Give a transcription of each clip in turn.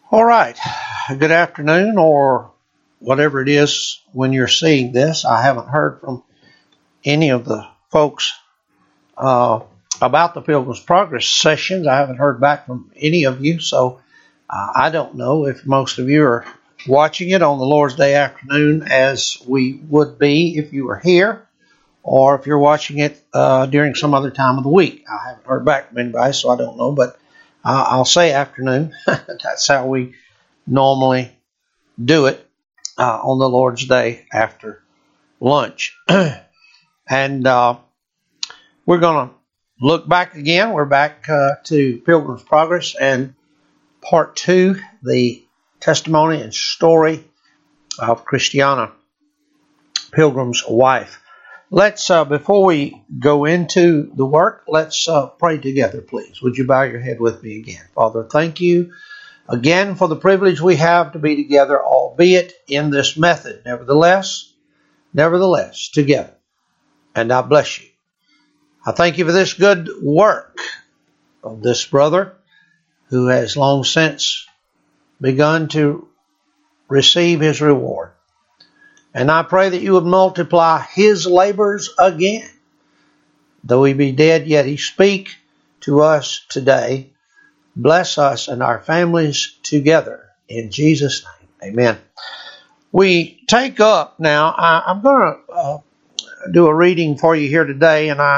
All right. Good afternoon, or whatever it is when you're seeing this. I haven't heard from any of the folks uh, about the Pilgrim's Progress sessions. I haven't heard back from any of you, so I don't know if most of you are watching it on the Lord's Day afternoon as we would be if you were here, or if you're watching it during some other time of the week. I haven't heard back from anybody, so I don't know, but I'll say afternoon. That's how we normally do it on the Lord's Day after lunch. And we're going to look back again. We're back to Pilgrim's Progress and Part 2, the testimony and story of Christiana, Pilgrim's wife. Let's, before we go into the work, let's pray together, please. Would you bow your head with me again? Father, thank you again for the privilege we have to be together, albeit in this method. Nevertheless, together. And I bless you. I thank you for this good work of this brother who has long since begun to receive his reward. And I pray that you would multiply his labors again. Though he be dead, yet he speak to us today. Bless us and our families together. In Jesus' name, amen. We take up now, I'm going to do a reading for you here today, and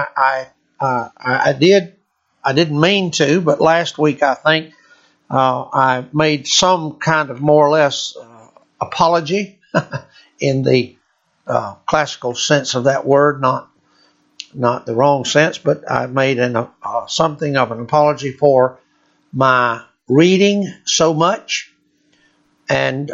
I didn't mean to, but last week I think I made some kind of more or less apology in the classical sense of that word, not the wrong sense, but I made something of an apology for my reading so much, and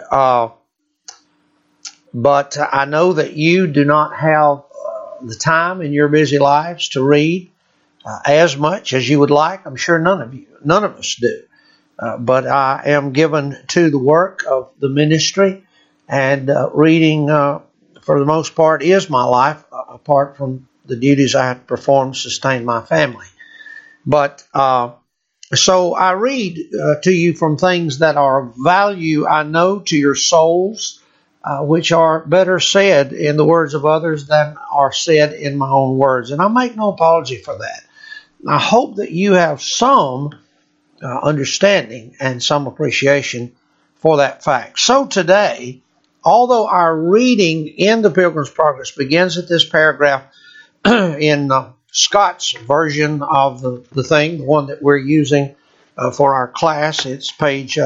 but I know that you do not have the time in your busy lives to read as much as you would like. I'm sure none of us do. But I am given to the work of the ministry, and reading, for the most part, is my life, apart from the duties I have to perform to sustain my family. But so I read to you from things that are of value, I know, to your souls, which are better said in the words of others than are said in my own words. And I make no apology for that. I hope that you have some understanding and some appreciation for that fact. So today, although our reading in the Pilgrim's Progress begins at this paragraph in Scott's version of the thing, the one that we're using for our class, it's page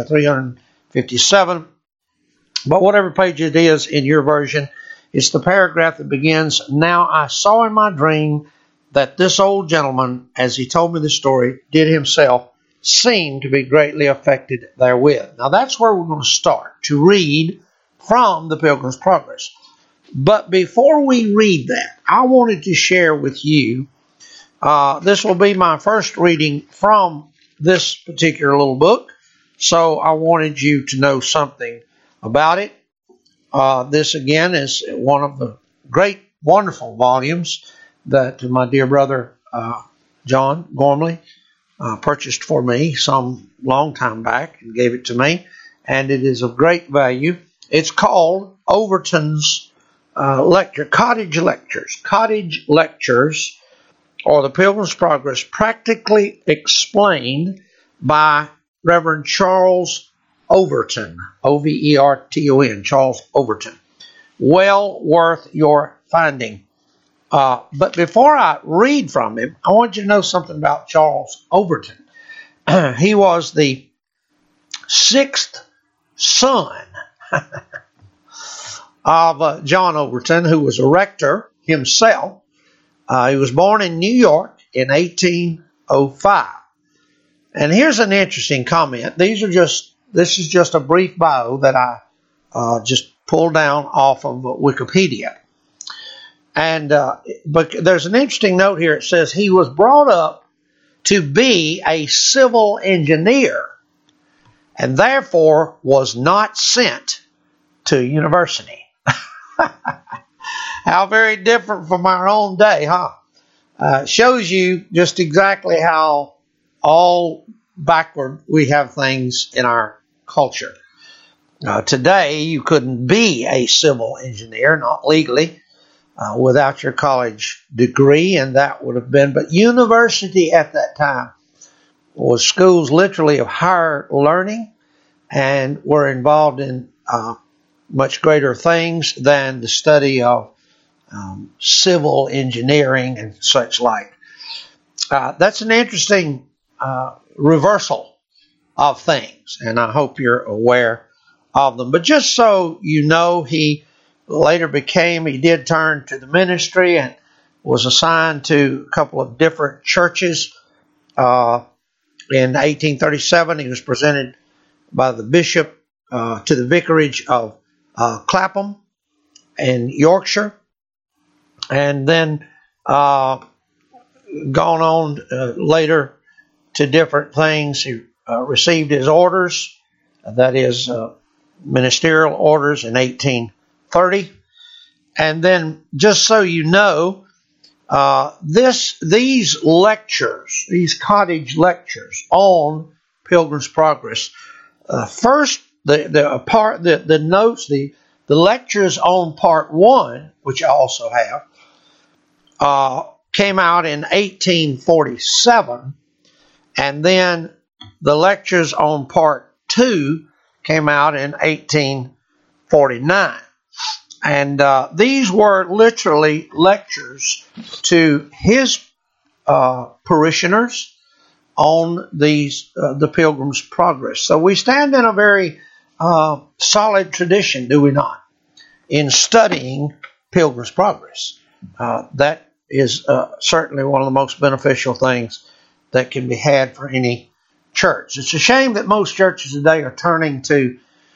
357. But whatever page it is in your version, it's the paragraph that begins, "Now I saw in my dream that this old gentleman, as he told me the story, did himself seem to be greatly affected therewith." Now that's where we're going to start, to read from the Pilgrim's Progress. But before we read that, I wanted to share with you, this will be my first reading from this particular little book, so I wanted you to know something about it. This again is one of the great, wonderful volumes that my dear brother John Gormley purchased for me some long time back and gave it to me, and it is of great value. It's called Overton's Cottage Lectures, or the Pilgrim's Progress, practically explained by Reverend Charles Overton, Overton, Charles Overton. Well worth your finding. But before I read from him, I want you to know something about Charles Overton. He was the sixth son of John Overton, who was a rector himself. He was born in New York in 1805. And here's an interesting comment. This is just a brief bio that I just pulled down off of Wikipedia. And but there's an interesting note here. It says he was brought up to be a civil engineer and therefore was not sent to university. How very different from our own day, huh? Shows you just exactly how all backward we have things in our culture. Today, you couldn't be a civil engineer, not legally, without your college degree, and that would have been, but university at that time was schools literally of higher learning and were involved in much greater things than the study of civil engineering and such like. That's an interesting reversal of things, and I hope you're aware of them. But just so you know, he did turn to the ministry and was assigned to a couple of different churches. In 1837, he was presented by the bishop to the vicarage of Clapham in Yorkshire, and then gone on later to different things. He received his orders, that is, ministerial orders, in 1830. And then, just so you know, these lectures, these cottage lectures on Pilgrim's Progress, first the notes, the lectures on part 1, which I also have, came out in 1847, and then the lectures on part 2 came out in 1849. And these were literally lectures to his parishioners on the Pilgrim's Progress. So we stand in a very solid tradition, do we not, in studying Pilgrim's Progress. That is certainly one of the most beneficial things that can be had for any church. It's a shame that most churches today are turning to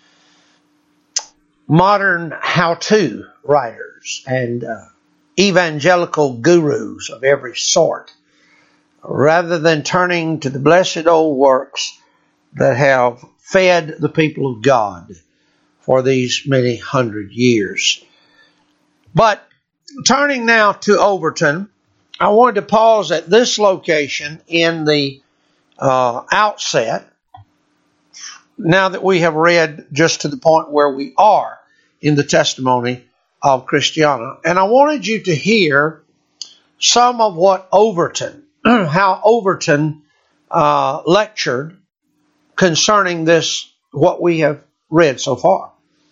modern how-to writers and evangelical gurus of every sort, rather than turning to the blessed old works that have fed the people of God for these many hundred years. But turning now to Overton, I wanted to pause at this location in the outset, now that we have read just to the point where we are in the testimony of Christiana. And I wanted you to hear some of what Overton, how Overton lectured concerning this, what we have read so far.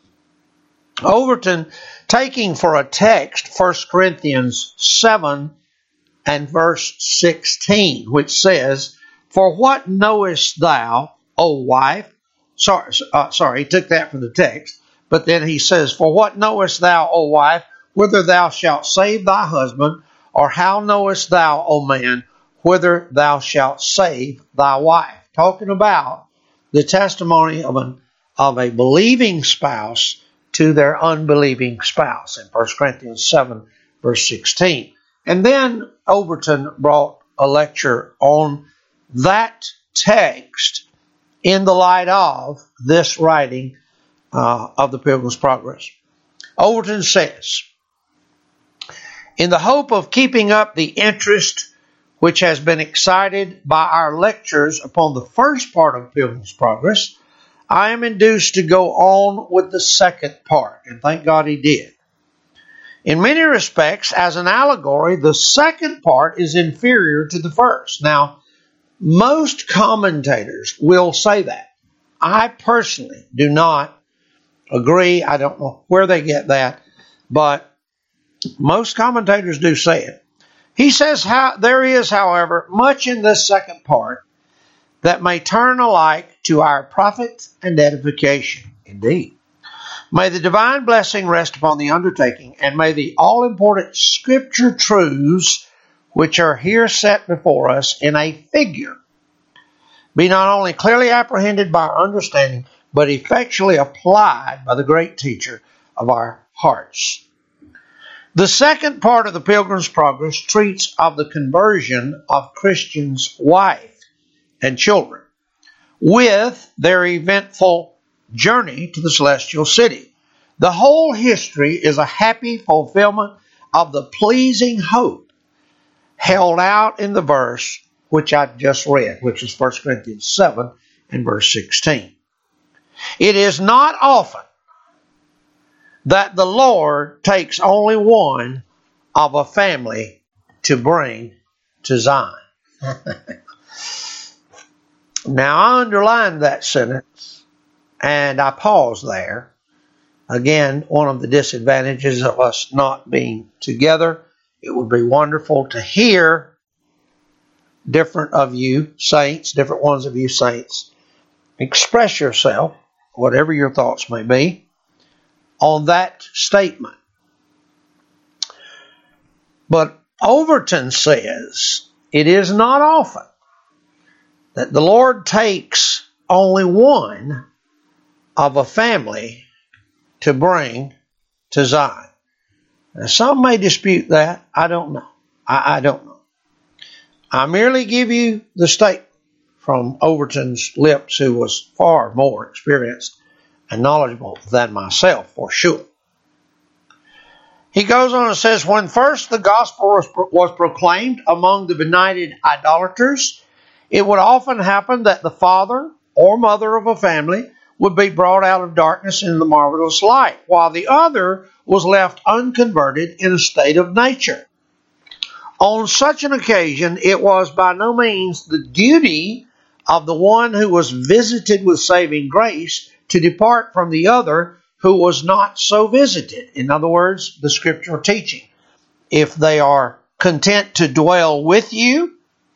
Overton, taking for a text 1 Corinthians 7 and verse 16, which says, "For what knowest thou, O wife?" Sorry, he took that from the text. But then he says, "For what knowest thou, O wife, whither thou shalt save thy husband? Or how knowest thou, O man, whither thou shalt save thy wife?" Talking about the testimony of a believing spouse to their unbelieving spouse in 1 Corinthians 7, verse 16. And then Overton brought a lecture on that text in the light of this writing of the Pilgrim's Progress. Overton says, "In the hope of keeping up the interest which has been excited by our lectures upon the first part of Pilgrim's Progress, I am induced to go on with the second part," and thank God he did. "In many respects, as an allegory, the second part is inferior to the first." Now, most commentators will say that. I personally do not agree. I don't know where they get that, but most commentators do say it. He says, there is, however, much in this second part that may turn alike to our profit and edification. Indeed. May the divine blessing rest upon the undertaking, and may the all-important scripture truths which are here set before us in a figure be not only clearly apprehended by our understanding, but effectually applied by the great teacher of our hearts. The second part of the Pilgrim's Progress treats of the conversion of Christian's wife and children with their eventful journey to the celestial city. The whole history is a happy fulfillment of the pleasing hope held out in the verse which I just read, which is 1 Corinthians 7 and verse 16. It is not often that the Lord takes only one of a family to bring to Zion. Now, I underlined that sentence, and I paused there. Again, one of the disadvantages of us not being together, it would be wonderful to hear different ones of you saints, express yourself, whatever your thoughts may be, on that statement. But Overton says it is not often that the Lord takes only one of a family to bring to Zion. Now, some may dispute that. I don't know. I don't know. I merely give you the statement from Overton's lips, who was far more experienced and knowledgeable than myself, for sure. He goes on and says, when first the gospel was proclaimed among the benighted idolaters, it would often happen that the father or mother of a family would be brought out of darkness into the marvelous light, while the other was left unconverted in a state of nature. On such an occasion, it was by no means the duty of the one who was visited with saving grace to depart from the other who was not so visited. In other words, the scriptural teaching. If they are content to dwell with you,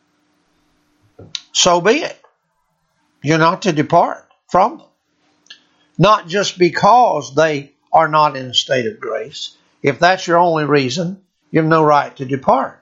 so be it. You're not to depart from them. Not just because they are not in a state of grace. If that's your only reason, you have no right to depart.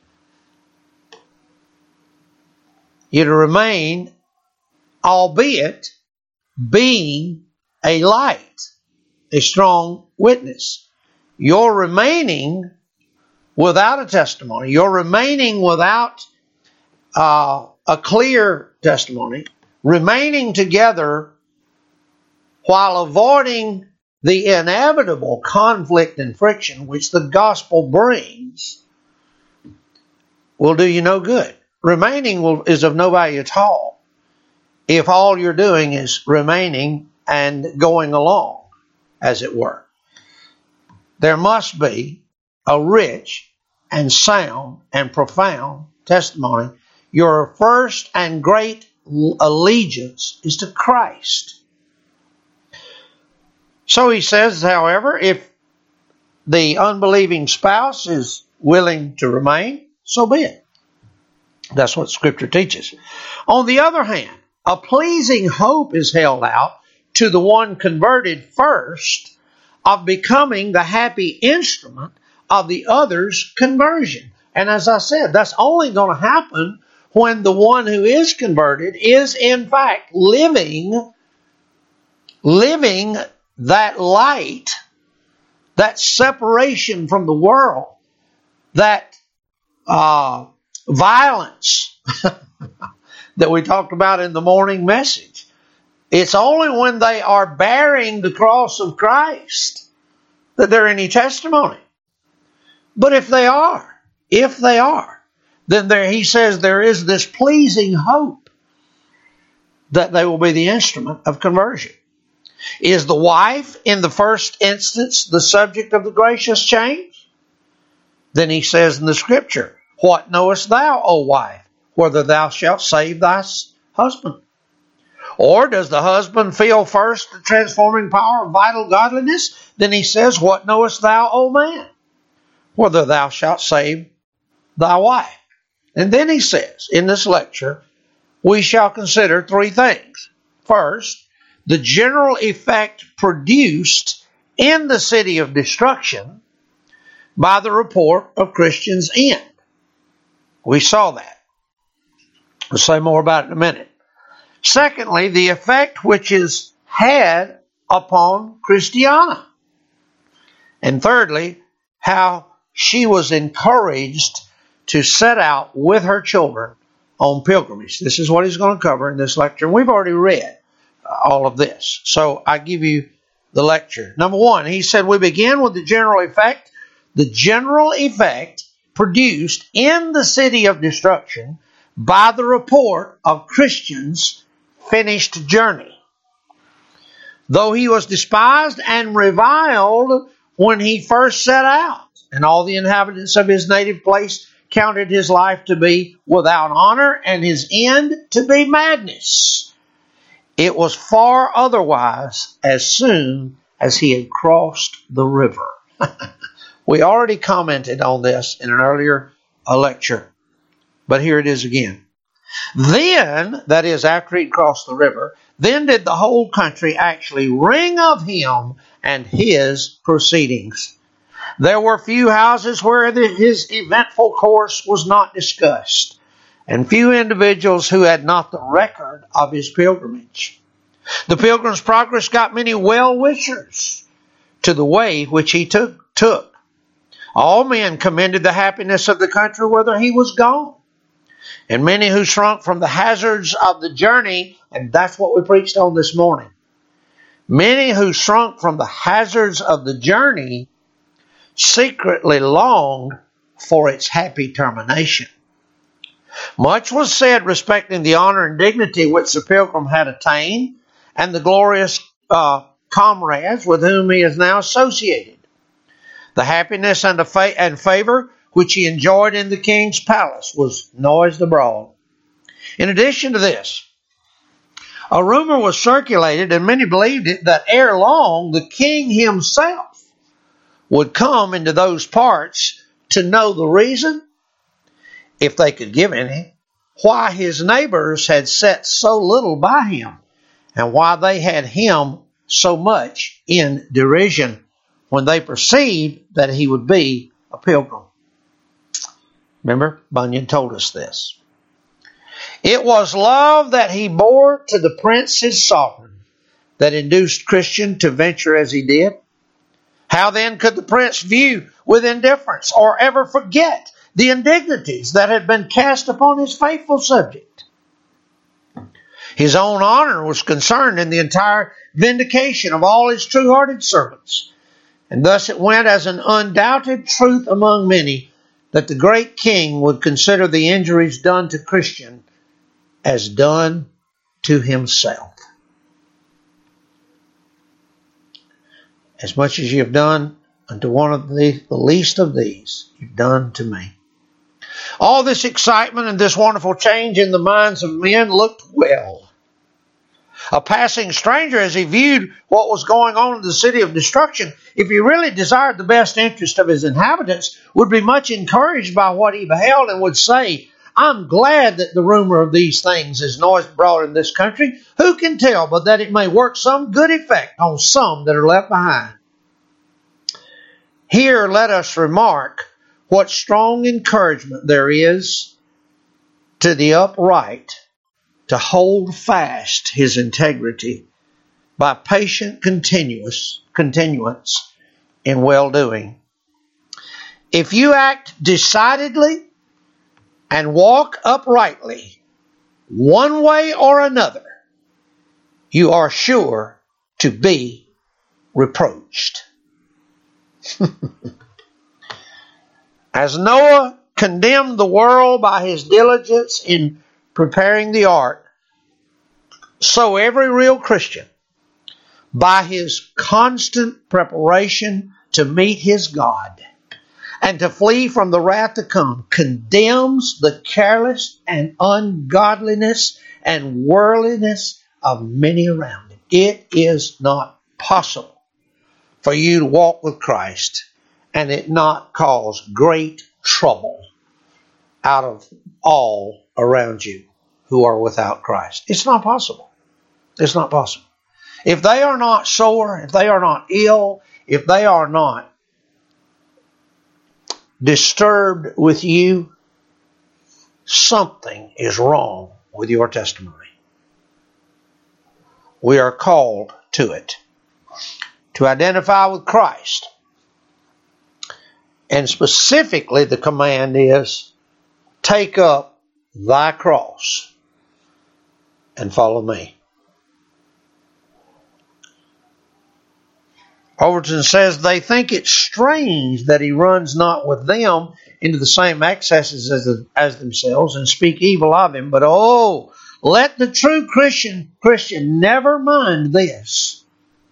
You're to remain, albeit being a light, a strong witness. You're remaining without a testimony. You're remaining without a clear testimony. Remaining together while avoiding the inevitable conflict and friction which the gospel brings will do you no good. Remaining is of no value at all if all you're doing is remaining and going along, as it were. There must be a rich and sound and profound testimony. Your first and great allegiance is to Christ. So he says, however, if the unbelieving spouse is willing to remain, so be it. That's what Scripture teaches. On the other hand, a pleasing hope is held out to the one converted first of becoming the happy instrument of the other's conversion. And as I said, that's only going to happen when the one who is converted is in fact living that light, that separation from the world, that violence that we talked about in the morning message. It's only when they are bearing the cross of Christ that they're any testimony. But if they are, then he says there is this pleasing hope that they will be the instrument of conversion. Is the wife, in the first instance, the subject of the gracious change? Then he says in the Scripture, what knowest thou, O wife, whether thou shalt save thy husband? Or does the husband feel first the transforming power of vital godliness? Then he says, what knowest thou, O man, whether thou shalt save thy wife? And then he says, in this lecture, we shall consider three things. First, the general effect produced in the city of destruction by the report of Christians' end. We saw that. We'll say more about it in a minute. Secondly, the effect which is had upon Christiana. And thirdly, how she was encouraged to set out with her children on pilgrimage. This is what he's going to cover in this lecture. And we've already read all of this. So I give you the lecture. Number one, he said we begin with the general effect. The general effect produced in the city of destruction by the report of Christians' finished journey. though he was despised and reviled when he first set out, and all the inhabitants of his native place counted his life to be without honor, and his end to be madness. It was far otherwise as soon as he had crossed the river. We already commented on this in an earlier lecture, but here it is again. Then, that is, after he'd crossed the river, then did the whole country actually ring of him and his proceedings. There were few houses where his eventful course was not discussed, and few individuals who had not the record of his pilgrimage. The Pilgrim's Progress got many well-wishers to the way which he took. All men commended the happiness of the country whither he was gone. And many who shrunk from the hazards of the journey, and that's what we preached on this morning. Many who shrunk from the hazards of the journey secretly longed for its happy termination. Much was said respecting the honor and dignity which the pilgrim had attained, and the glorious comrades with whom he is now associated. The happiness and favor which he enjoyed in the king's palace was noised abroad. In addition to this, a rumor was circulated, and many believed it, that ere long the king himself would come into those parts to know the reason, if they could give any, why his neighbors had set so little by him, and why they had him so much in derision when they perceived that he would be a pilgrim. Remember, Bunyan told us this. It was love that he bore to the prince his sovereign that induced Christian to venture as he did. How then could the prince view with indifference or ever forget the indignities that had been cast upon his faithful subject? His own honor was concerned in the entire vindication of all his true-hearted servants. And thus it went as an undoubted truth among many that the great king would consider the injuries done to Christian as done to himself. As much as you have done unto one of the least of these, you've done to me. All this excitement and this wonderful change in the minds of men looked well. A passing stranger, as he viewed what was going on in the city of destruction, if he really desired the best interest of his inhabitants, would be much encouraged by what he beheld and would say, I'm glad that the rumor of these things is noised abroad in this country. Who can tell but that it may work some good effect on some that are left behind? Here let us remark what strong encouragement there is to the upright to hold fast his integrity by patient continuance in well-doing. If you act decidedly and walk uprightly, one way or another, you are sure to be reproached. As Noah condemned the world by his diligence in preparing the ark, so every real Christian, by his constant preparation to meet his God and to flee from the wrath to come, condemns the careless and ungodliness and worldliness of many around him. It is not possible for you to walk with Christ and it not cause great trouble out of all around you who are without Christ. It's not possible. It's not possible. If they are not sore, if they are not ill, if they are not disturbed with you, something is wrong with your testimony. We are called to it, to identify with Christ. And specifically the command is, take up thy cross and follow me. Overton says they think it strange that he runs not with them into the same excesses as themselves and speak evil of him. But let the true Christian never mind this.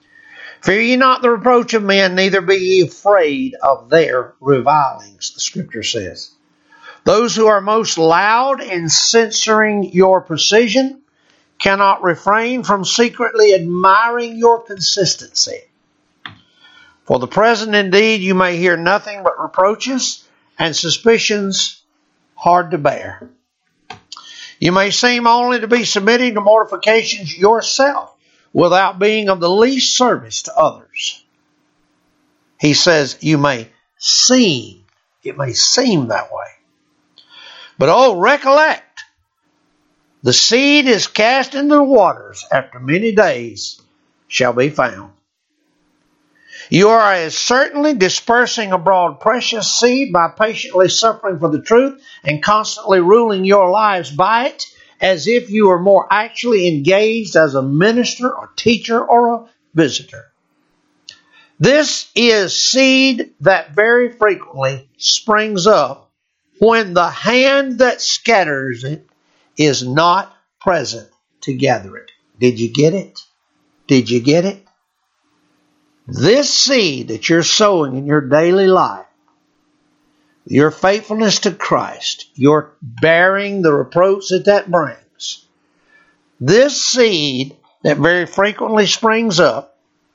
Fear ye not the reproach of men, neither be ye afraid of their revilings, the Scripture says. Those who are most loud in censoring your precision cannot refrain from secretly admiring your consistency. For the present, indeed, you may hear nothing but reproaches and suspicions hard to bear. You may seem only to be submitting to mortifications yourself without being of the least service to others. He says you may seem, it may seem that way. But recollect, the seed is cast into the waters, after many days shall be found. You are as certainly dispersing abroad precious seed by patiently suffering for the truth and constantly ruling your lives by it, as if you were more actually engaged as a minister or teacher or a visitor. This is seed that very frequently springs up when the hand that scatters it is not present to gather it. Did you get it? Did you get it? This seed that you're sowing in your daily life, your faithfulness to Christ, your bearing the reproach that brings, this seed that very frequently springs up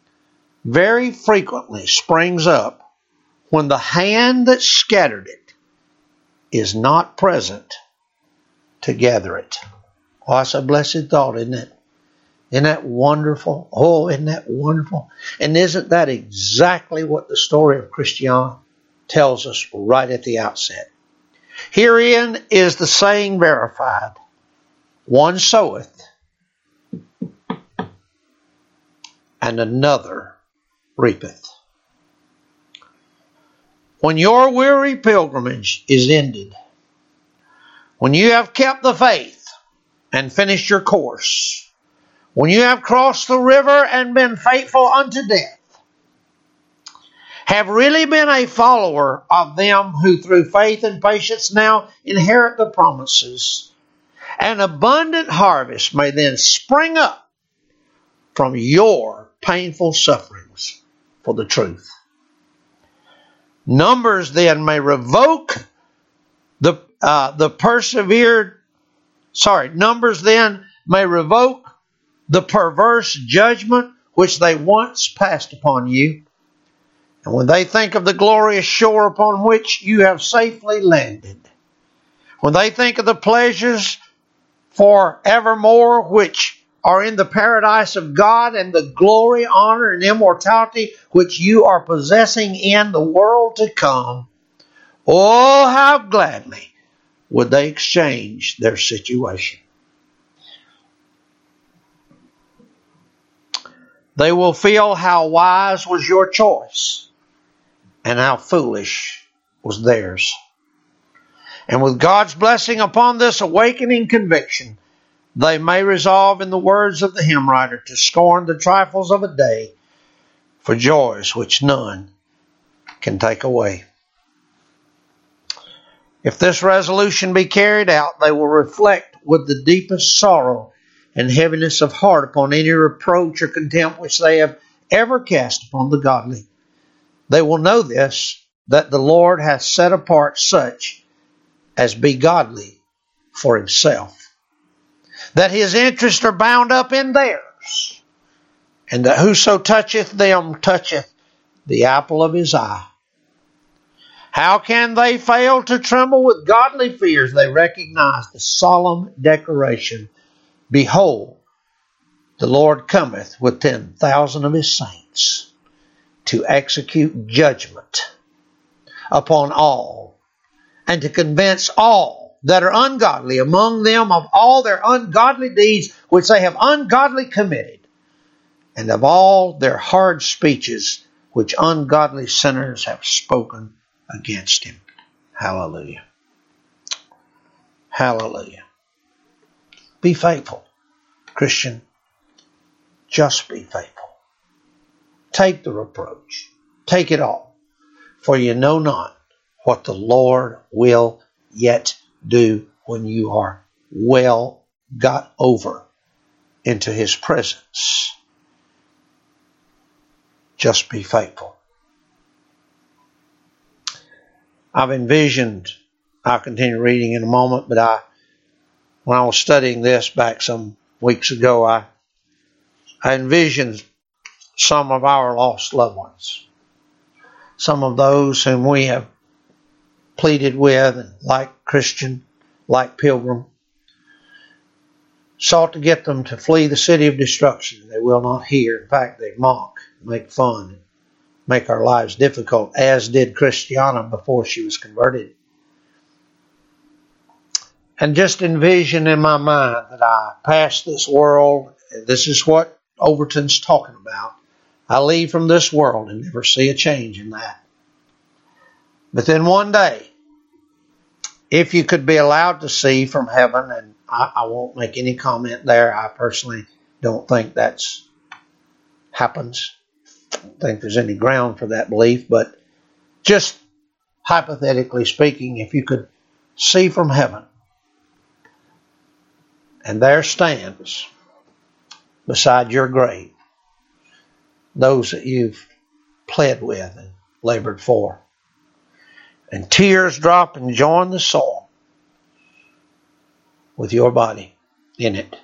when the hand that scattered it is not present to gather it. Oh, that's a blessed thought, isn't it? Isn't that wonderful? Oh, isn't that wonderful? And isn't that exactly what the story of Christiana tells us right at the outset? Herein is the saying verified: one soweth, and another reapeth. When your weary pilgrimage is ended, when you have kept the faith and finished your course, when you have crossed the river and been faithful unto death, have really been a follower of them who through faith and patience now inherit the promises, an abundant harvest may then spring up from your painful sufferings for the truth. Numbers then may revoke Numbers then may revoke the perverse judgment which they once passed upon you. And when they think of the glorious shore upon which you have safely landed, when they think of the pleasures forevermore which are in the paradise of God, and the glory, honor, and immortality which you are possessing in the world to come, oh, how gladly would they exchange their situation. They will feel how wise was your choice and how foolish was theirs. And with God's blessing upon this awakening conviction, they may resolve, in the words of the hymn writer, to scorn the trifles of a day for joys which none can take away. If this resolution be carried out, they will reflect with the deepest sorrow and heaviness of heart upon any reproach or contempt which they have ever cast upon the godly. They will know this, that the Lord hath set apart such as be godly for himself, that his interests are bound up in theirs, and that whoso toucheth them toucheth the apple of his eye. How can they fail to tremble with godly fears? They recognize the solemn declaration, behold, the Lord cometh with 10,000 of his saints to execute judgment upon all, and to convince all that are ungodly among them of all their ungodly deeds which they have ungodly committed, and of all their hard speeches which ungodly sinners have spoken against him. Hallelujah. Hallelujah. Be faithful, Christian. Just be faithful. Take the reproach. Take it all. For you know not what the Lord will yet do when you are well got over into his presence. Just be faithful. I've envisioned, I'll continue reading in a moment, but when I was studying this back some weeks ago, I envisioned some of our lost loved ones. Some of those whom we have pleaded with, and like Christian, like Pilgrim, sought to get them to flee the city of destruction. They will not hear. In fact, they mock, make fun, make our lives difficult, as did Christiana before she was converted. And just envision in my mind that I pass this world, and this is what Overton's talking about. I leave from this world and never see a change in that. But then one day, if you could be allowed to see from heaven, and I won't make any comment there. I personally don't think that's happens. I don't think there's any ground for that belief. But just hypothetically speaking, if you could see from heaven, and there stands beside your grave those that you've pled with and labored for, and tears drop and join the soil with your body in it.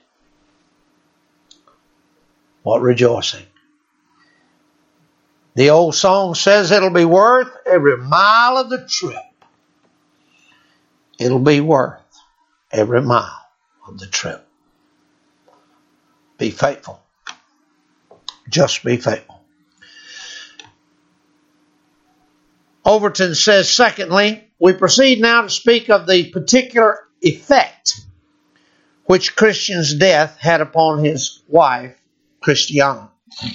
What rejoicing. The old song says it'll be worth every mile of the trip. It'll be worth every mile of the trip. Be faithful. Just be faithful. Overton says, secondly, we proceed now to speak of the particular effect which Christian's death had upon his wife, Christiana.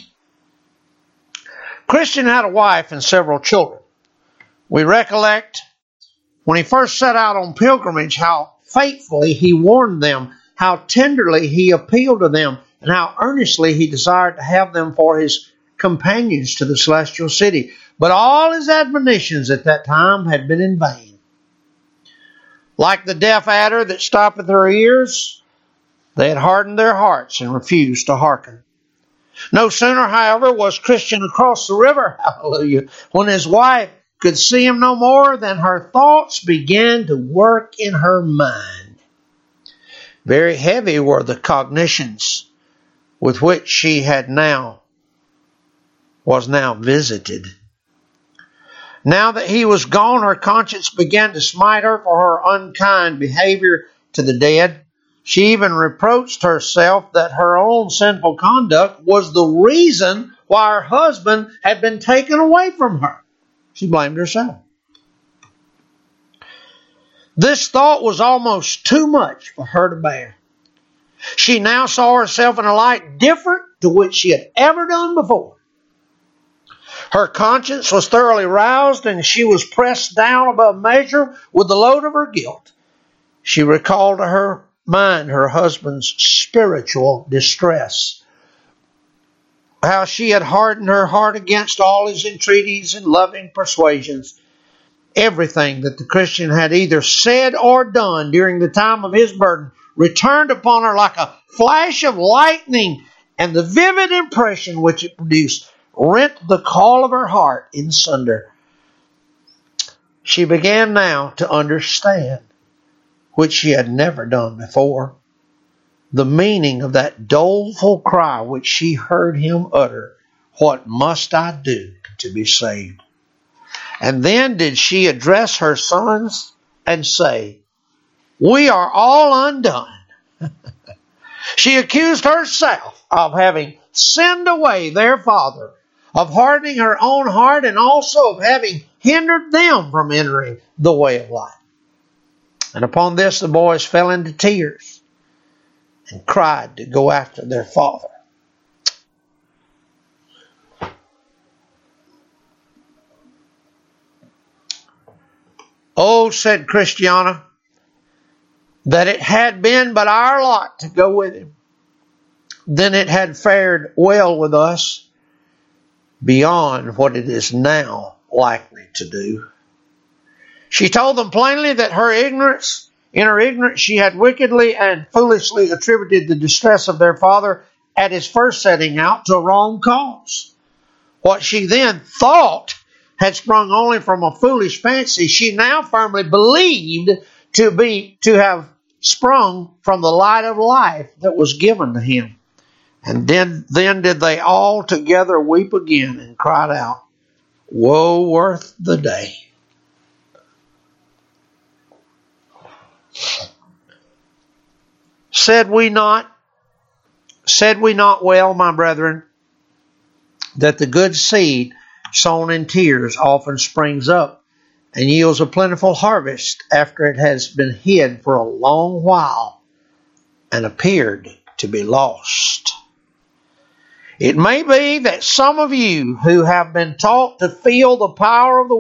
Christian had a wife and several children. We recollect when he first set out on pilgrimage how faithfully he warned them, how tenderly he appealed to them, and how earnestly he desired to have them for his companions to the celestial city. But all his admonitions at that time had been in vain. Like the deaf adder that stoppeth her ears, they had hardened their hearts and refused to hearken. No sooner, however, was Christian across the river, hallelujah, when his wife could see him no more than her thoughts began to work in her mind. Very heavy were the cognitions with which she was now visited. Now that he was gone, her conscience began to smite her for her unkind behavior to the dead. She even reproached herself that her own sinful conduct was the reason why her husband had been taken away from her. She blamed herself. This thought was almost too much for her to bear. She now saw herself in a light different to which she had ever done before. Her conscience was thoroughly roused, and she was pressed down above measure with the load of her guilt. She recalled to her mind her husband's spiritual distress, how she had hardened her heart against all his entreaties and loving persuasions. Everything that the Christian had either said or done during the time of his burden returned upon her like a flash of lightning, and the vivid impression which it produced rent the caul of her heart in sunder. She began now to understand, which she had never done before, the meaning of that doleful cry which she heard him utter, "What must I do to be saved?" And then did she address her sons and say, "We are all undone." She accused herself of having sinned away their father, of hardening her own heart, and also of having hindered them from entering the way of life. And upon this the boys fell into tears and cried to go after their father. "Oh," said Christiana, "that it had been but our lot to go with him. Then it had fared well with us beyond what it is now likely to do." She told them plainly that in her ignorance she had wickedly and foolishly attributed the distress of their father at his first setting out to a wrong cause. What she then thought had sprung only from a foolish fancy, she now firmly believed to have sprung from the light of life that was given to him. And then did they all together weep again and cried out, Woe worth the day. Said we not well, my brethren, that the good seed sown in tears often springs up and yields a plentiful harvest after it has been hid for a long while and appeared to be lost. It may be that some of you who have been taught to feel the power of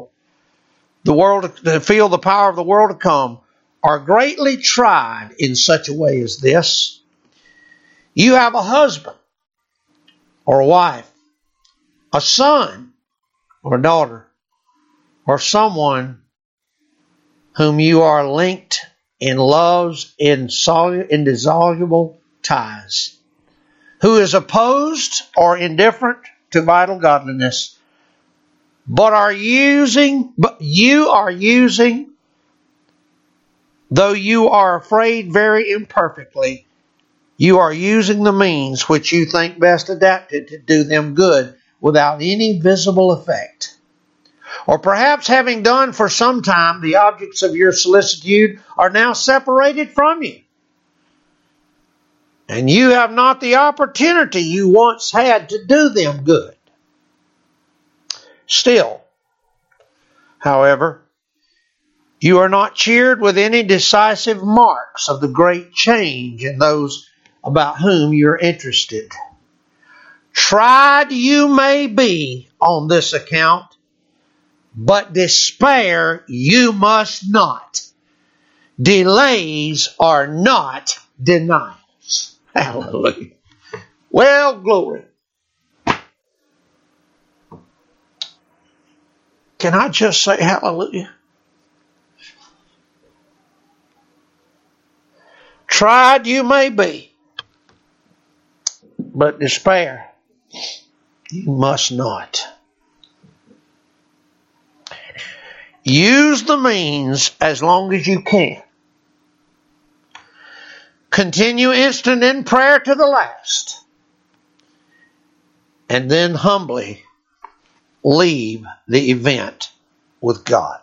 to feel the power of the world to come, are greatly tried in such a way as this. You have a husband or a wife, a son or a daughter, or someone whom you are linked in love's indissoluble ties, who is opposed or indifferent to vital godliness, but you are using, though you are afraid very imperfectly, you are using the means which you think best adapted to do them good without any visible effect. Or perhaps having done for some time, the objects of your solicitude are now separated from you, and you have not the opportunity you once had to do them good. Still, however, you are not cheered with any decisive marks of the great change in those about whom you are interested. Tried you may be on this account, but despair you must not. Delays are not denials. Hallelujah. Well, glory. Can I just say hallelujah? Tried you may be, but despair you must not. Use the means as long as you can. Continue instant in prayer to the last. And then humbly leave the event with God.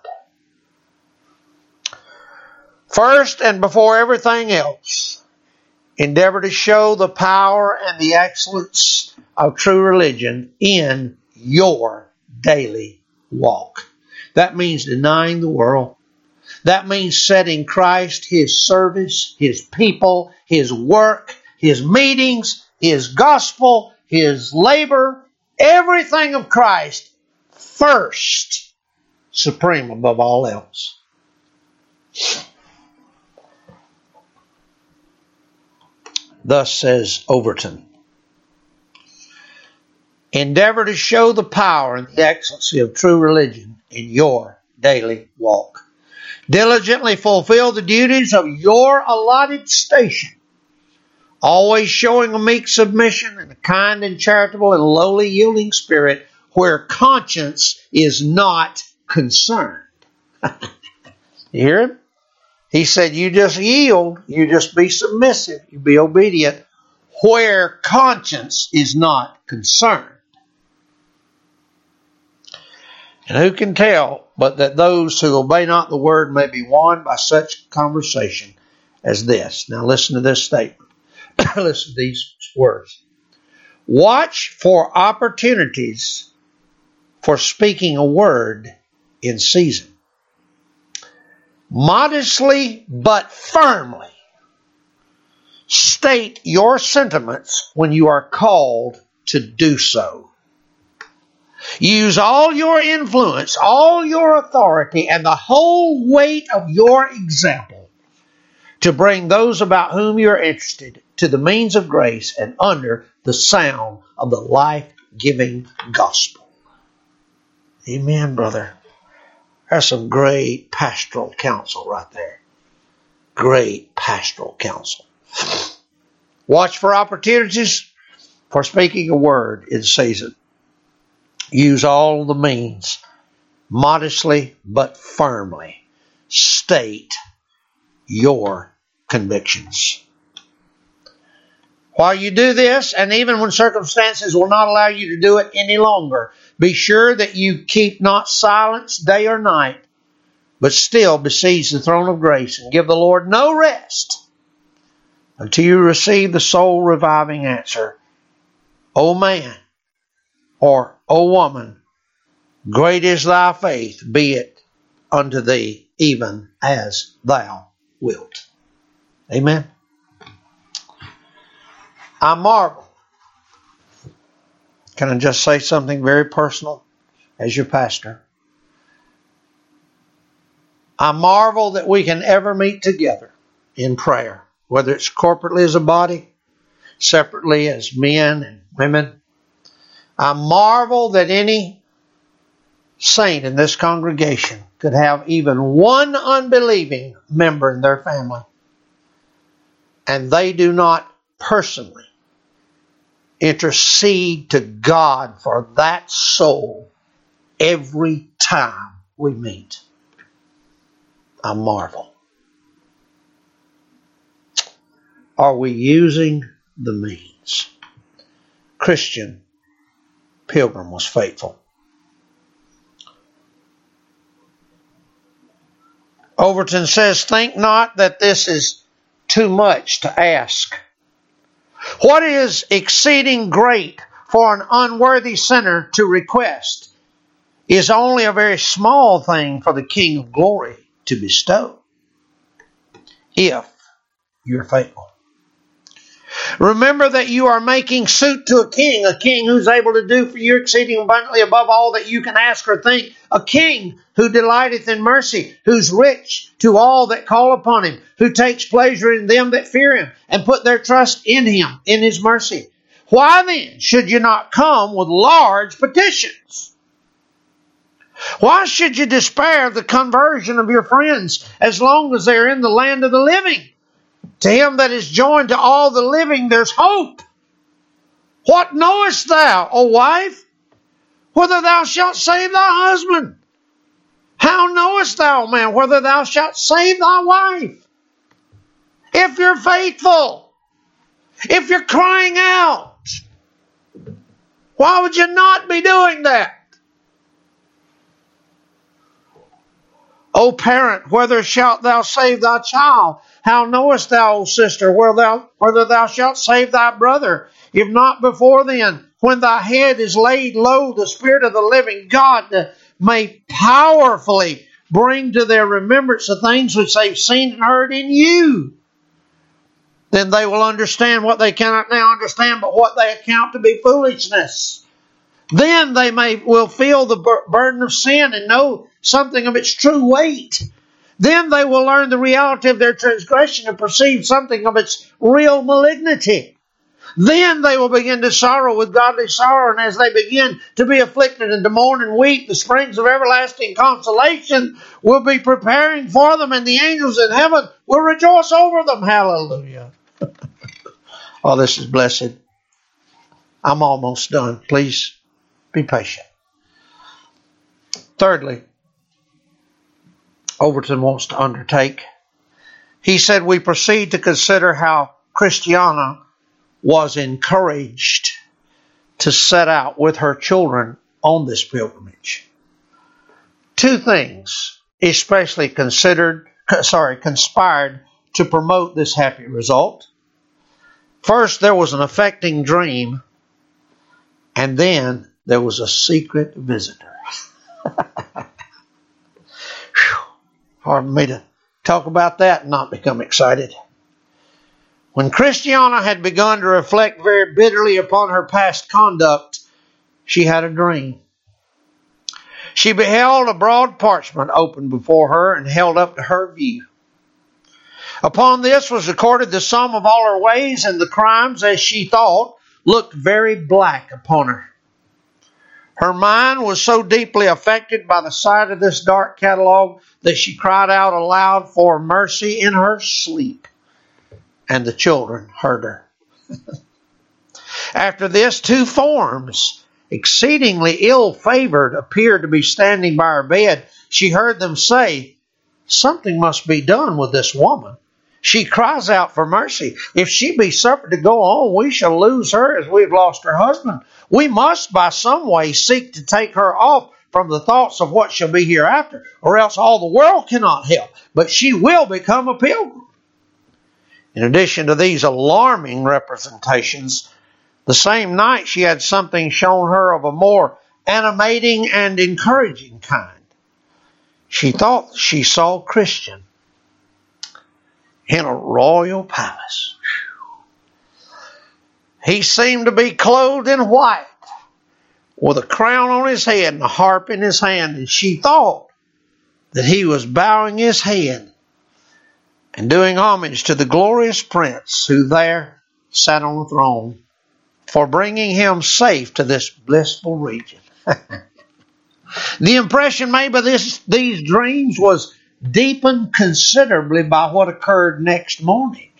First and before everything else, endeavor to show the power and the excellence of true religion in your daily walk. That means denying the world. That means setting Christ, His service, His people, His work, His meetings, His gospel, His labor, everything of Christ first, supreme above all else. Thus says Overton, endeavor to show the power and the excellency of true religion in your daily walk. Diligently fulfill the duties of your allotted station, always showing a meek submission and a kind and charitable and lowly yielding spirit where conscience is not concerned. You hear him? He said, you just yield, you just be submissive, you be obedient where conscience is not concerned. And who can tell but that those who obey not the word may be won by such conversation as this. Now listen to this statement. Listen to these words. Watch for opportunities for speaking a word in season. Modestly but firmly state your sentiments when you are called to do so. Use all your influence, all your authority, and the whole weight of your example to bring those about whom you are interested to the means of grace and under the sound of the life-giving gospel. Amen, brother. That's some great pastoral counsel right there. Great pastoral counsel. Watch for opportunities for speaking a word in season. Use all the means, modestly but firmly. State your convictions. While you do this, and even when circumstances will not allow you to do it any longer, be sure that you keep not silence day or night, but still besiege the throne of grace and give the Lord no rest until you receive the soul reviving answer, O man, or O woman, great is thy faith, be it unto thee even as thou wilt. Amen. I marvel. Can I just say something very personal as your pastor? I marvel that we can ever meet together in prayer, whether it's corporately as a body, separately as men and women. I marvel that any saint in this congregation could have even one unbelieving member in their family, and they do not personally intercede to God for that soul every time we meet. I marvel. Are we using the means? Christian Pilgrim was faithful. Overton says, think not that this is too much to ask. What is exceeding great for an unworthy sinner to request is only a very small thing for the King of glory to bestow, if you're faithful. Remember that you are making suit to a king who's able to do for you exceeding abundantly above all that you can ask or think, a king who delighteth in mercy, who's rich to all that call upon him, who takes pleasure in them that fear him and put their trust in him, in his mercy. Why then should you not come with large petitions? Why should you despair of the conversion of your friends as long as they're in the land of the living? To him that is joined to all the living, there's hope. What knowest thou, O wife, whether thou shalt save thy husband? How knowest thou, man, whether thou shalt save thy wife? If you're faithful, if you're crying out, why would you not be doing that? O parent, whether shalt thou save thy child? How knowest thou, O sister, whether thou shalt save thy brother? If not before then, when thy head is laid low, the Spirit of the living God may powerfully bring to their remembrance the things which they've seen and heard in you. Then they will understand what they cannot now understand, but what they account to be foolishness. Then they will feel the burden of sin and know something of its true weight. Then they will learn the reality of their transgression and perceive something of its real malignity. Then they will begin to sorrow with godly sorrow, and as they begin to be afflicted and to mourn and weep, the springs of everlasting consolation will be preparing for them, and the angels in heaven will rejoice over them. Hallelujah. Oh, this is blessed. I'm almost done. Please be patient. Thirdly, Overton wants to undertake. He said we proceed to consider how Christiana was encouraged to set out with her children on this pilgrimage. Two things especially conspired to promote this happy result. First, there was an affecting dream, and then there was a secret visitor. Pardon me to talk about that and not become excited. When Christiana had begun to reflect very bitterly upon her past conduct, she had a dream. She beheld a broad parchment opened before her and held up to her view. Upon this was recorded the sum of all her ways, and the crimes, as she thought, looked very black upon her. Her mind was so deeply affected by the sight of this dark catalog that she cried out aloud for mercy in her sleep, and the children heard her. After this, two forms exceedingly ill-favored, appeared to be standing by her bed, she heard them say, "Something must be done with this woman. She cries out for mercy. If she be suffered to go on, we shall lose her as we have lost her husband. We must by some way seek to take her off from the thoughts of what shall be hereafter, or else all the world cannot help, but she will become a pilgrim." In addition to these alarming representations, the same night she had something shown her of a more animating and encouraging kind. She thought she saw Christian in a royal palace. He seemed to be clothed in white, with a crown on his head and a harp in his hand, and she thought that he was bowing his head and doing homage to the glorious prince who there sat on the throne, for bringing him safe to this blissful region. The impression made by these dreams was deepened considerably by what occurred next morning.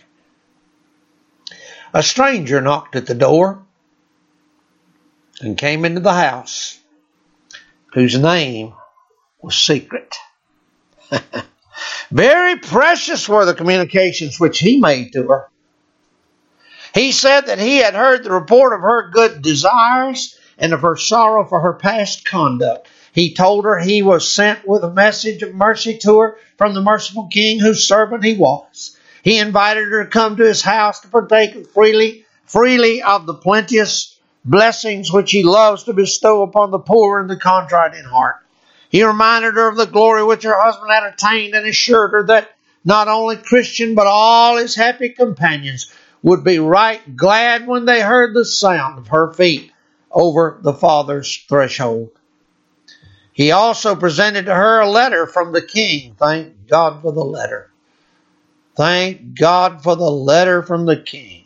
A stranger knocked at the door and came into the house, whose name was Secret. Very precious were the communications which he made to her. He said that he had heard the report of her good desires and of her sorrow for her past conduct. He told her he was sent with a message of mercy to her from the merciful king whose servant he was. He invited her to come to his house to partake freely of the plenteous blessings which he loves to bestow upon the poor and the contrite in heart. He reminded her of the glory which her husband had attained, and assured her that not only Christian but all his happy companions would be right glad when they heard the sound of her feet over the Father's threshold. He also presented to her a letter from the king. Thank God for the letter. Thank God for the letter from the king.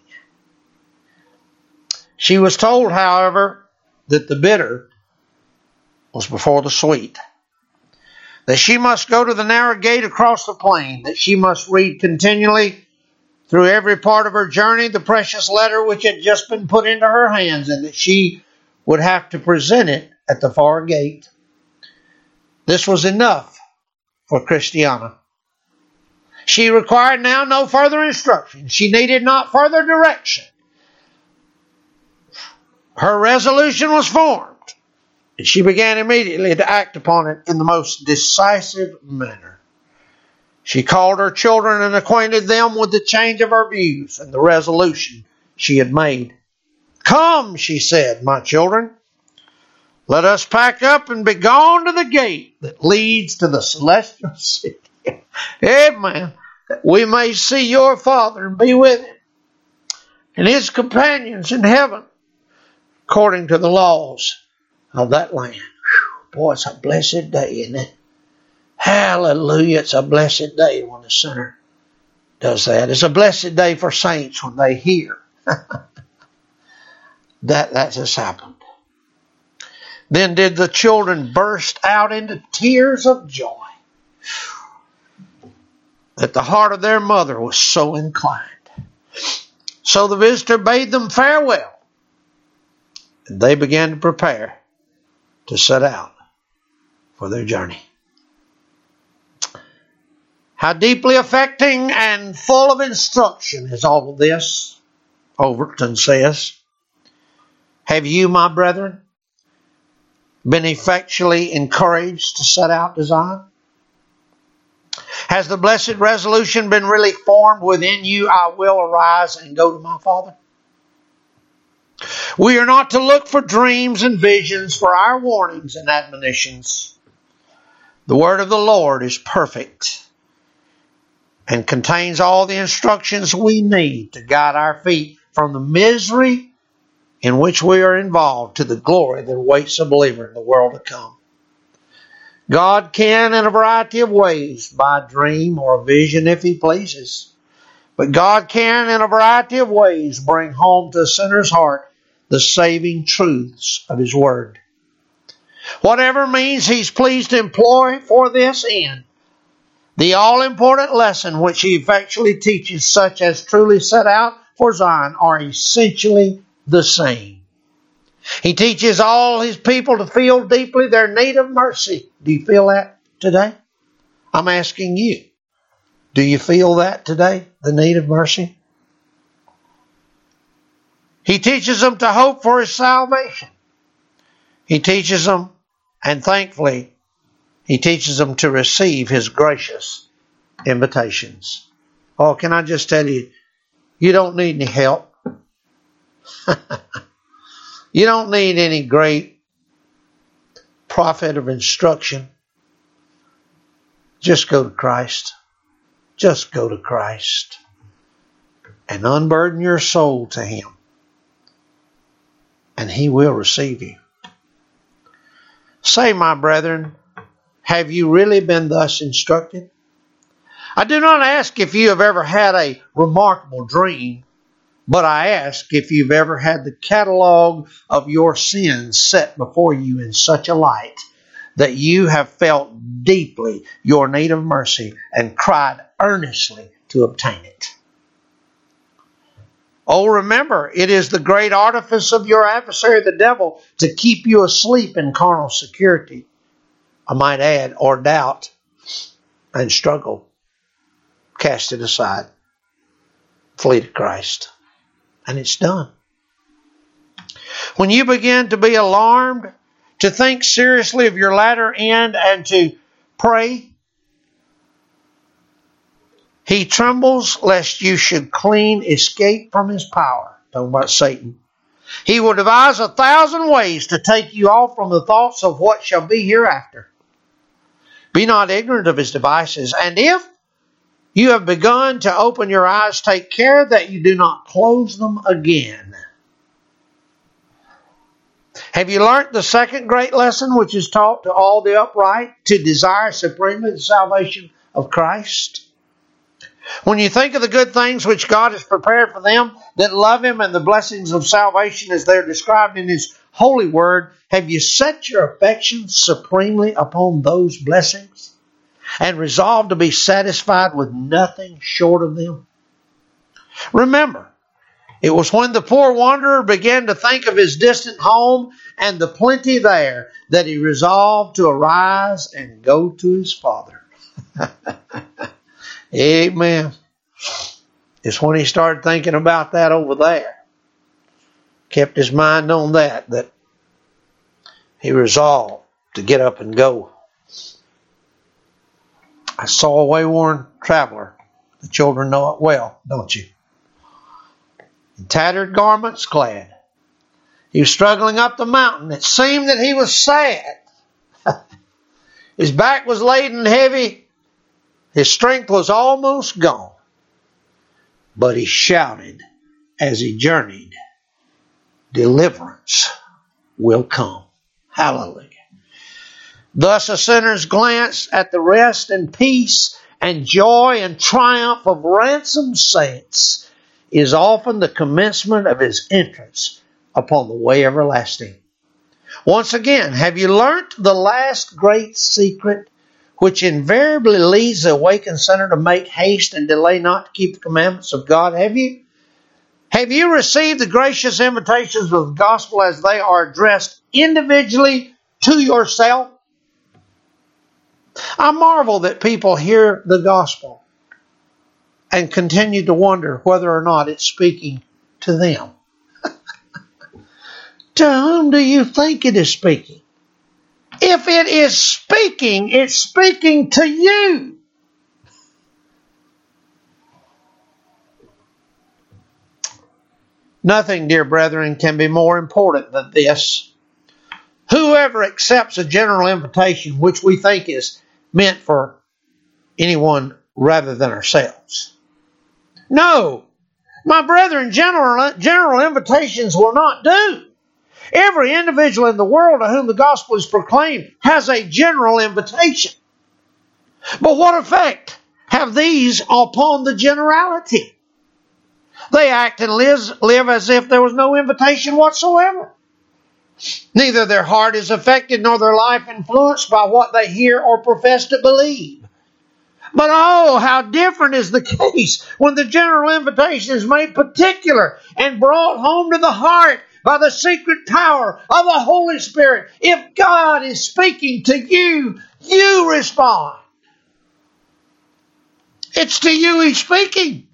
She was told, however, that the bitter was before the sweet, that she must go to the narrow gate across the plain, that she must read continually through every part of her journey the precious letter which had just been put into her hands, and that she would have to present it at the far gate. This was enough for Christiana. She required now no further instruction. She needed not further direction. Her resolution was formed, and she began immediately to act upon it in the most decisive manner. She called her children and acquainted them with the change of her views and the resolution she had made. "Come," she said, "my children, let us pack up and be gone to the gate that leads to the celestial city. Amen. That we may see your Father and be with him and his companions in heaven, according to the laws of that land." Whew, boy, it's a blessed day, isn't it? Hallelujah. It's a blessed day when the sinner does that. It's a blessed day for saints when they hear that has happened. Then did the children burst out into tears of joy that the heart of their mother was so inclined. So the visitor bade them farewell, and they began to prepare to set out for their journey. How deeply affecting and full of instruction is all of this, Overton says. Have you, my brethren, been effectually encouraged to set out to Zion? Has the blessed resolution been really formed within you? I will arise and go to my Father. We are not to look for dreams and visions for our warnings and admonitions. The word of the Lord is perfect and contains all the instructions we need to guide our feet from the misery in which we are involved to the glory that awaits a believer in the world to come. God can, in a variety of ways, by a dream or a vision if he pleases. But God can, in a variety of ways, bring home to a sinner's heart the saving truths of his word. Whatever means he's pleased to employ for this end, the all-important lesson which he effectually teaches such as truly set out for Zion are essentially the same. He teaches all His people to feel deeply their need of mercy. Do you feel that today? I'm asking you. Do you feel that today, the need of mercy? He teaches them to hope for His salvation. He teaches them, and thankfully, He teaches them to receive His gracious invitations. Oh, can I just tell you, you don't need any help. You don't need any great prophet of instruction. Just go to Christ. Just go to Christ and unburden your soul to Him, and He will receive you. Say, my brethren, have you really been thus instructed? I do not ask if you have ever had a remarkable dream, but I ask if you've ever had the catalog of your sins set before you in such a light that you have felt deeply your need of mercy and cried earnestly to obtain it. Oh, remember, it is the great artifice of your adversary, the devil, to keep you asleep in carnal security, I might add, or doubt and struggle. Cast it aside. Flee to Christ. And it's done. When you begin to be alarmed, to think seriously of your latter end, and to pray, He trembles lest you should clean escape from His power. Talking about Satan. He will devise 1,000 ways to take you off from the thoughts of what shall be hereafter. Be not ignorant of his devices, and if you have begun to open your eyes, take care that you do not close them again. Have you learnt the second great lesson which is taught to all the upright, to desire supremely the salvation of Christ? When you think of the good things which God has prepared for them that love Him and the blessings of salvation as they're described in His holy word, have you set your affections supremely upon those blessings and resolved to be satisfied with nothing short of them? Remember, it was when the poor wanderer began to think of his distant home and the plenty there that he resolved to arise and go to his Father. Amen. It's when he started thinking about that over there, kept his mind on that he resolved to get up and go. I saw a wayworn traveler. The children know it well, don't you? In tattered garments clad. He was struggling up the mountain. It seemed that he was sad. His back was laden heavy. His strength was almost gone. But he shouted as he journeyed, "Deliverance will come." Hallelujah. Thus a sinner's glance at the rest and peace and joy and triumph of ransomed saints is often the commencement of his entrance upon the way everlasting. Once again, have you learnt the last great secret which invariably leads the awakened sinner to make haste and delay not to keep the commandments of God? Have you? Have you received the gracious invitations of the gospel as they are addressed individually to yourself? I marvel that people hear the gospel and continue to wonder whether or not it's speaking to them. To whom do you think it is speaking? If it is speaking, it's speaking to you. Nothing, dear brethren, can be more important than this. Whoever accepts a general invitation, which we think is meant for anyone rather than ourselves. No, my brethren, general invitations will not do. Every individual in the world to whom the gospel is proclaimed has a general invitation. But what effect have these upon the generality? They act and live as if there was no invitation whatsoever. Neither their heart is affected nor their life influenced by what they hear or profess to believe. But oh, how different is the case when the general invitation is made particular and brought home to the heart by the secret power of the Holy Spirit. If God is speaking to you, you respond. It's to you He's speaking.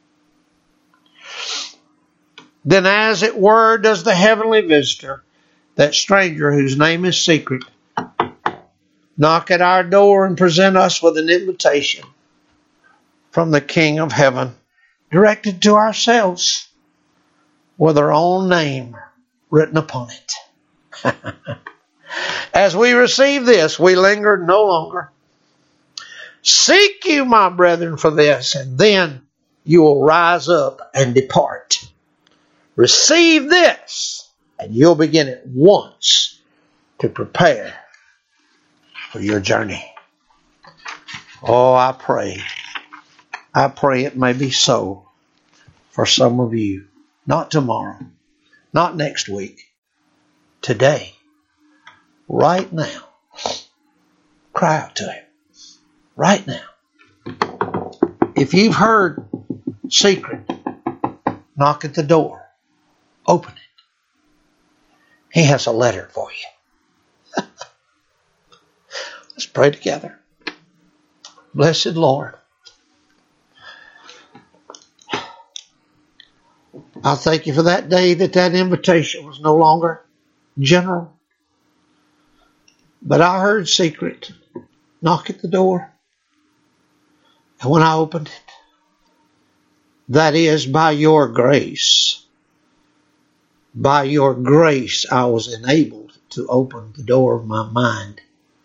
Then as it were does the heavenly visitor, that stranger whose name is secret, knock at our door and present us with an invitation from the King of heaven, directed to ourselves, with our own name written upon it. As we receive this, we linger no longer. Seek you, my brethren, for this, and then you will rise up and depart. Receive this, and you'll begin at once to prepare for your journey. Oh, I pray it may be so for some of you. Not tomorrow, not next week, today, right now. Cry out to Him. Right now. If you've heard secret, knock at the door. Open it. He has a letter for you. Let's pray together. Blessed Lord, I thank you for that day that invitation was no longer general. But I heard secret. Knock at the door. And when I opened it, that is by your grace. By your grace, I was enabled to open the door of my mind.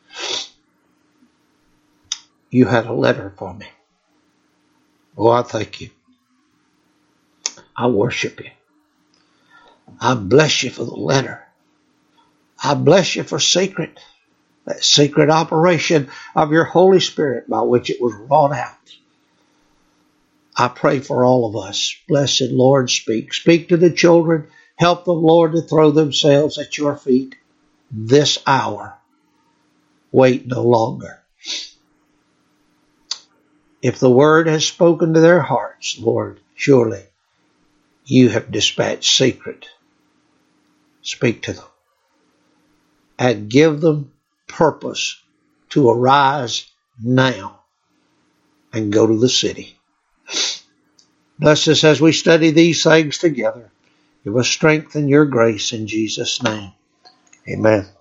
You had a letter for me. Oh, I thank you. I worship you. I bless you for the letter. I bless you for secret. That secret operation of your Holy Spirit by which it was wrought out. I pray for all of us. Blessed Lord, speak. Speak to the children. Help them, Lord, to throw themselves at your feet this hour. Wait no longer. If the word has spoken to their hearts, Lord, surely you have dispatched secret. Speak to them. And give them purpose to arise now and go to the city. Bless us as we study these things together. Give us strength and your grace in Jesus' name. Amen.